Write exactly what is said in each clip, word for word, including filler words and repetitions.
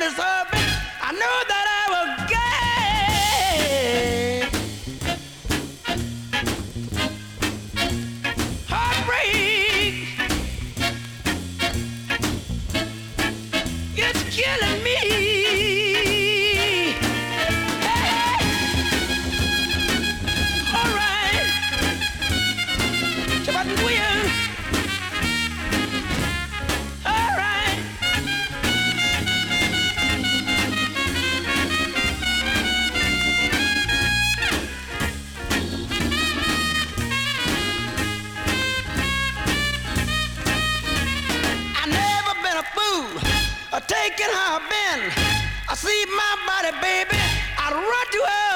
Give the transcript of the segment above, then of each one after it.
this heartbreak, I know that I will gain. Heartbreak, it's killing me. Hey, all right. Shabbat Nguyen. All right. I never been a fool, or taking how I've been. I see my body, baby, I'd run to her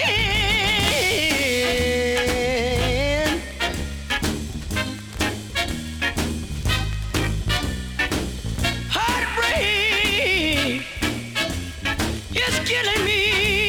again. Heartbreak is killing me.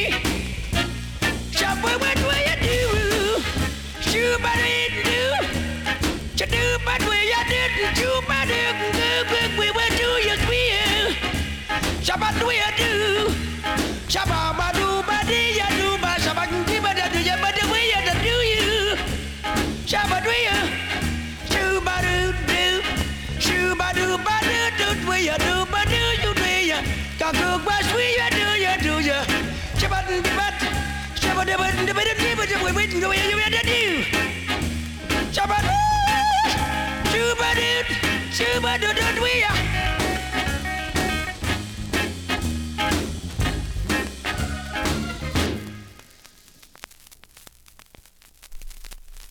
Shop, what what will you do? Shoot, but it do. You do, but will you didn't do, but it do, but we will do you squeal. Shop, what will you do? Shop, but do, but you do, but shop, but do, but do you, but will you do you? Shop, but will you? Shoot, but do, do. Shoot, but do, but do, do, will you do, but do you, do you? Cock, cook, but will you do, you do you? Shop, but do, but shop, but do, but do, but do, but do, will you do, you do? Shop, but do, shoot, but do, shoot, but do, do, will you?